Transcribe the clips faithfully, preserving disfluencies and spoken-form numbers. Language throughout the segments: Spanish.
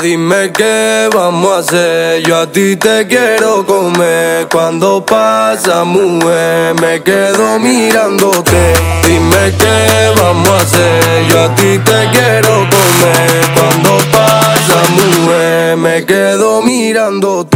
dime qué vamos a hacer. Yo a ti te quiero comer. Cuando pasa, mujer, me quedo mirándote. Dime qué vamos a hacer. Yo a ti te quiero comer. Cuando pasa, mujer, me quedo mirándote.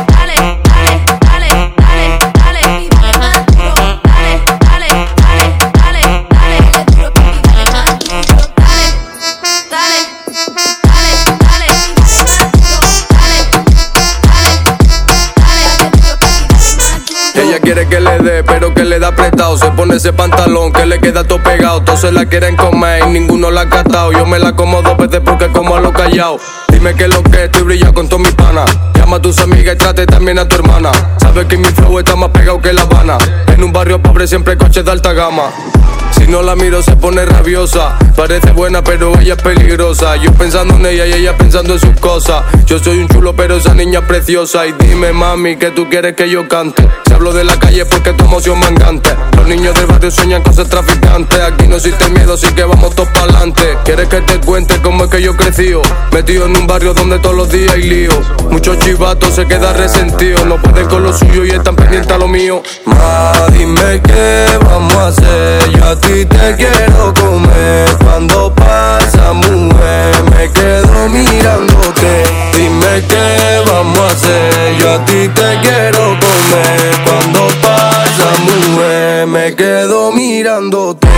Ella quiere que le dé, pero que le da prestado. Se pone ese pantalón que le queda todo pegado. Todos se la quieren comer y ninguno la ha catado. Yo me la como dos veces porque como a lo callao. Dime que lo que estoy brillando con todos mis panas. Llama a tus amigas y trate también a tu hermana. Sabes que mi flow está más pegado que La Habana. En un barrio pobre siempre hay coches de alta gama. Si no la miro se pone rabiosa. Parece buena pero ella es peligrosa. Yo pensando en ella y ella pensando en sus cosas. Yo soy un chulo pero esa niña es preciosa. Y dime mami que tú quieres que yo cante. Si hablo de la calle porque tu emoción mangante. Los niños del barrio sueñan con ser traficantes. Aquí no existe miedo así que vamos todos pa'lante. ¿Quieres que te cuente cómo es que yo crecí? Metido en un barrio donde todos los días hay lío. Muchos chivatos se quedan resentidos. No pueden con lo suyo y están pendientes a lo mío. Ma, dime qué vamos a hacer. Yo a ti te quiero comer. Cuando pasa, mujer, me quedo mirándote. Dime qué vamos a hacer. Yo a ti te quiero comer. Cuando pasa, mujer, me quedo mirándote.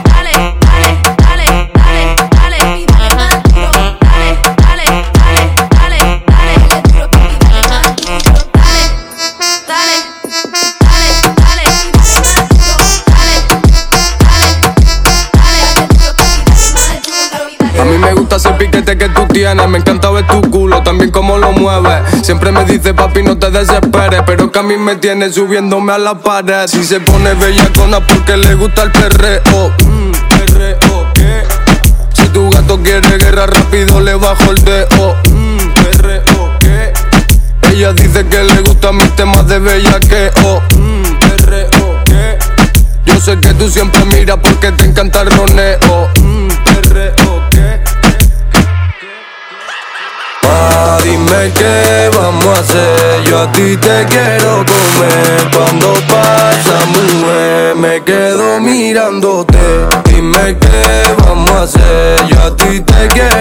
A mí me gusta ese piquete que tú tienes. Me encanta ver tu culo, también cómo lo mueves. Siempre me dice papi no te desesperes, pero que a mí me tiene subiéndome a la pared. Si se pone bellacona porque le gusta el perreo. mm, Perreo, ¿qué? Si tu gato quiere guerra rápido le bajo el dedo. mm, Perreo, ¿qué? Ella dice que le gustan mis temas de bellaqueo. mm, Perreo, ¿qué? Yo sé que tú siempre miras porque te encanta el roneo. mm, Perreo, ¿qué? Ma, dime qué vamos a hacer. Yo a ti te quiero comer. Cuando pasa, mujer, me quedo mirándote. Dime qué vamos a hacer. Yo a ti te quiero